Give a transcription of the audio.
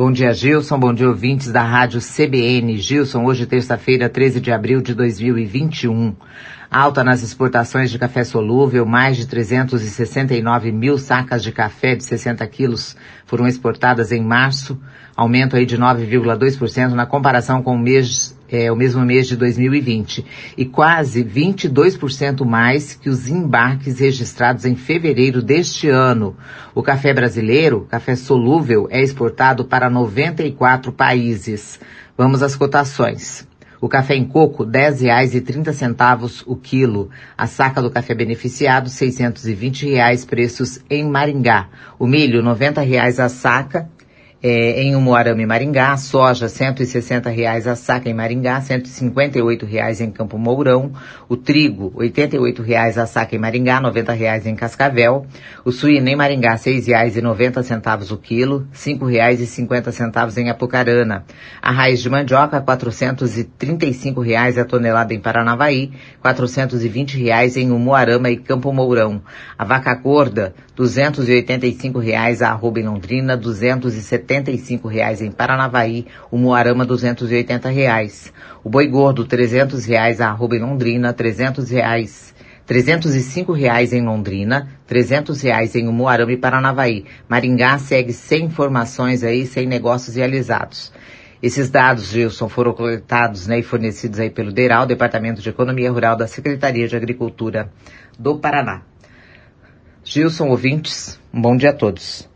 Bom dia, Gilson. Bom dia, ouvintes da Rádio CBN. Gilson, hoje terça-feira, 13 de abril de 2021. Alta nas exportações de café solúvel, mais de 369 mil sacas de café de 60 quilos foram exportadas em março, aumento aí de 9,2% na comparação com o mesmo mês de 2020 e quase 22% mais que os embarques registrados em fevereiro deste ano. O café brasileiro, café solúvel, é exportado para 94 países. Vamos às cotações. O café em coco, R$10,30 o quilo. A saca do café beneficiado, R$620, preços em Maringá. O milho, R$90 a saca. Em Umuarama e Maringá, soja R$160 a saca em Maringá, R$158 em Campo Mourão, o trigo R$88 a saca em Maringá, R$90 em Cascavel, o suíno em Maringá R$6,90 o quilo, R$5,50 em Apucarana, a raiz de mandioca R$435 a tonelada em Paranavaí, R$420 em Umuarama e Campo Mourão, a vaca gorda R$285 a arroba em Londrina, R$275 em Paranavaí, o Umuarama R$280. O boi gordo R$300 a arroba em Londrina, R$305 em Londrina, R$300 em Umuarama e Paranavaí. Maringá segue sem informações aí, sem negócios realizados. Esses dados, Gilson, foram coletados, e fornecidos aí pelo DERAL, Departamento de Economia Rural da Secretaria de Agricultura do Paraná. Gilson, ouvintes, um bom dia a todos.